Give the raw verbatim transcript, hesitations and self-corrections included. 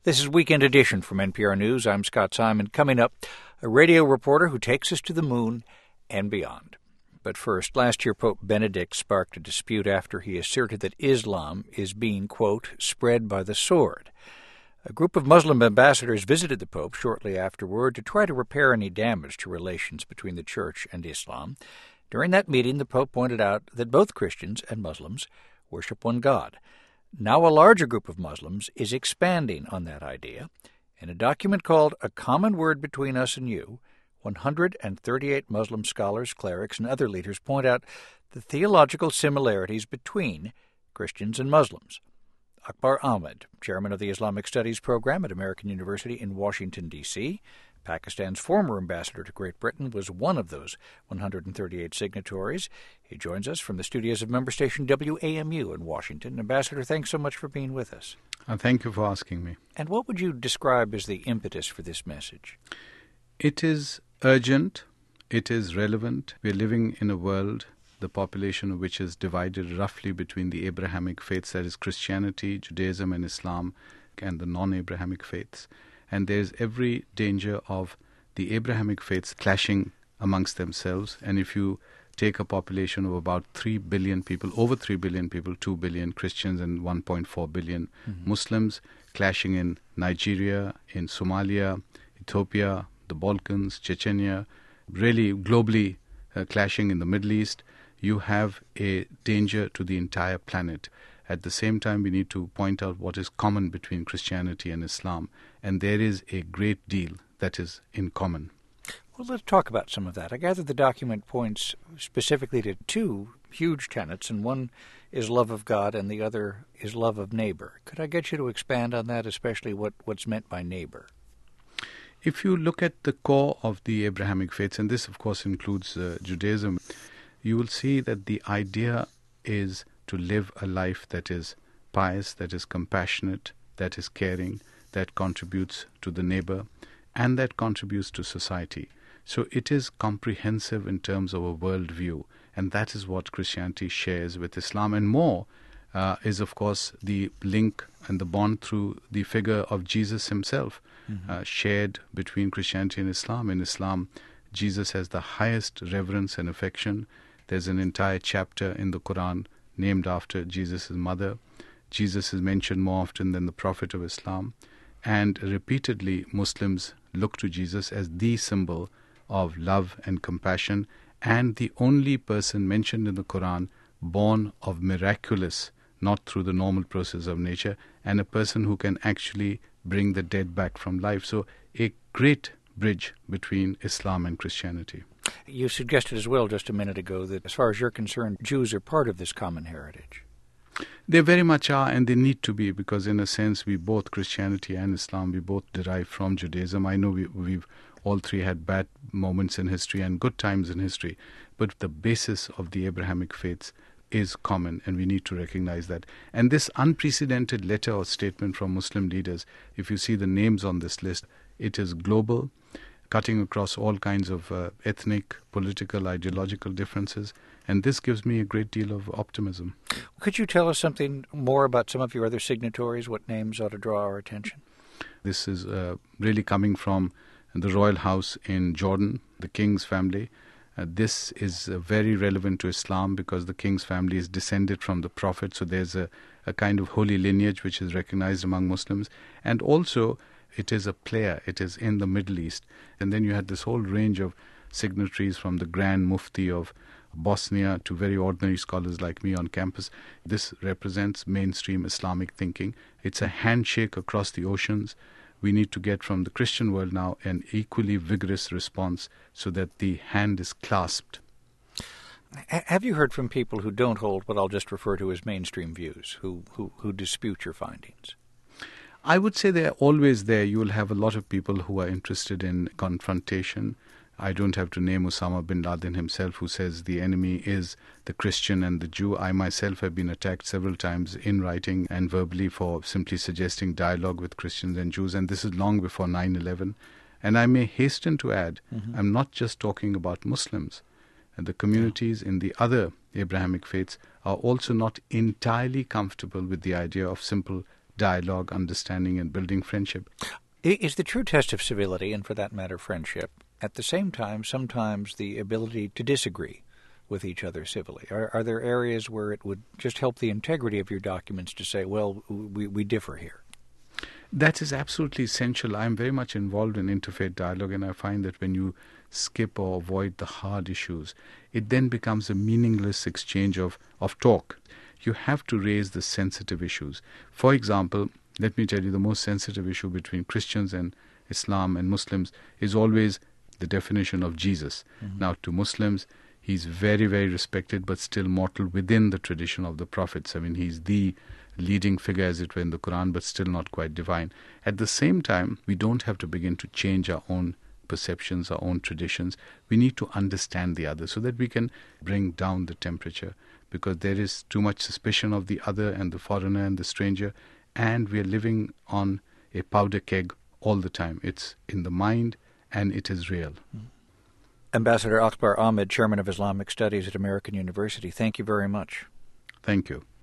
This is Weekend Edition from N P R News. I'm Scott Simon. Coming up, a radio reporter who takes us to the moon and beyond. But first, last year Pope Benedict sparked a dispute after he asserted that Islam is being, quote, spread by the sword. A group of Muslim ambassadors visited the Pope shortly afterward to try to repair any damage to relations between the Church and Islam. During that meeting, the Pope pointed out that both Christians and Muslims worship one God. Now a larger group of Muslims is expanding on that idea. In a document called A Common Word Between Us and You, one hundred thirty-eight Muslim scholars, clerics, and other leaders point out the theological similarities between Christians and Muslims. Akbar Ahmed, chairman of the Islamic Studies program at American University in Washington, D C, Pakistan's former ambassador to Great Britain, was one of those one hundred thirty-eight signatories. He joins us from the studios of member station W A M U in Washington. Ambassador, thanks so much for being with us. Uh, thank you for asking me. And what would you describe as the impetus for this message? It is urgent. It is relevant. We're living in a world, the population of which is divided roughly between the Abrahamic faiths, that is Christianity, Judaism, and Islam, and the non-Abrahamic faiths. And there's every danger of the Abrahamic faiths clashing amongst themselves. And if you take a population of about three billion people, over three billion people, two billion Christians and one point four billion mm-hmm. Muslims, clashing in Nigeria, in Somalia, Ethiopia, the Balkans, Chechnya, really globally uh, clashing in the Middle East, you have a danger to the entire planet. At the same time, we need to point out what is common between Christianity and Islam, and there is a great deal that is in common. Well, let's talk about some of that. I gather the document points specifically to two huge tenets, and one is love of God and the other is love of neighbor. Could I get you to expand on that, especially what, what's meant by neighbor? If you look at the core of the Abrahamic faiths, and this, of course, includes uh, Judaism, you will see that the idea is to live a life that is pious, that is compassionate, that is caring, that contributes to the neighbor, and that contributes to society. So it is comprehensive in terms of a worldview, and that is what Christianity shares with Islam. And more uh, is, of course, the link and the bond through the figure of Jesus himself, mm-hmm. uh, shared between Christianity and Islam. In Islam, Jesus has the highest reverence and affection. There's an entire chapter in the Quran named after Jesus' mother. Jesus is mentioned more often than the Prophet of Islam. And repeatedly, Muslims look to Jesus as the symbol of love and compassion, and the only person mentioned in the Quran born of miraculous, not through the normal process of nature, and a person who can actually bring the dead back from life. So a great bridge between Islam and Christianity. You suggested as well just a minute ago that as far as you're concerned, Jews are part of this common heritage. They very much are, and they need to be, because in a sense we both, Christianity and Islam, we both derive from Judaism. I know we, we've all three had bad moments in history and good times in history, but the basis of the Abrahamic faiths is common, and we need to recognize that. And this unprecedented letter or statement from Muslim leaders, if you see the names on this list, it is global, cutting across all kinds of uh, ethnic, political, ideological differences, and this gives me a great deal of optimism. Could you tell us something more about some of your other signatories? What names ought to draw our attention? This is uh, really coming from the royal house in Jordan, the king's family. Uh, this is uh, very relevant to Islam because the king's family is descended from the Prophet, so there's a, a kind of holy lineage which is recognized among Muslims. And also, it is a player, it is in the Middle East. And then you had this whole range of signatories from the Grand Mufti of Bosnia to very ordinary scholars like me on campus. This represents mainstream Islamic thinking. It's a handshake across the oceans. We need to get from the Christian world now an equally vigorous response so that the hand is clasped. Have you heard from people who don't hold what I'll just refer to as mainstream views, who, who, who dispute your findings? I would say they're always there. You will have a lot of people who are interested in confrontation. I don't have to name Osama bin Laden himself, who says the enemy is the Christian and the Jew. I myself have been attacked several times in writing and verbally for simply suggesting dialogue with Christians and Jews, and this is long before nine eleven. And I may hasten to add, mm-hmm. I'm not just talking about Muslims. And the communities yeah. in the other Abrahamic faiths are also not entirely comfortable with the idea of simple dialogue, understanding, and building friendship. Is the true test of civility, and for that matter friendship, at the same time sometimes the ability to disagree with each other civilly? Are, are there areas where it would just help the integrity of your documents to say, well, we, we differ here? That is absolutely essential. I'm very much involved in interfaith dialogue, and I find that when you skip or avoid the hard issues, it then becomes a meaningless exchange of, of talk. You have to raise the sensitive issues. For example, let me tell you, the most sensitive issue between Christians and Islam and Muslims is always the definition of Jesus. Mm-hmm. Now, to Muslims, he's very, very respected, but still mortal within the tradition of the prophets. I mean, he's the leading figure, as it were, in the Quran, but still not quite divine. At the same time, we don't have to begin to change our own perceptions, our own traditions. We need to understand the other so that we can bring down the temperature, because there is too much suspicion of the other and the foreigner and the stranger, and we are living on a powder keg all the time. It's in the mind, and it is real. Ambassador Akbar Ahmed, Chairman of Islamic Studies at American University, thank you very much. Thank you.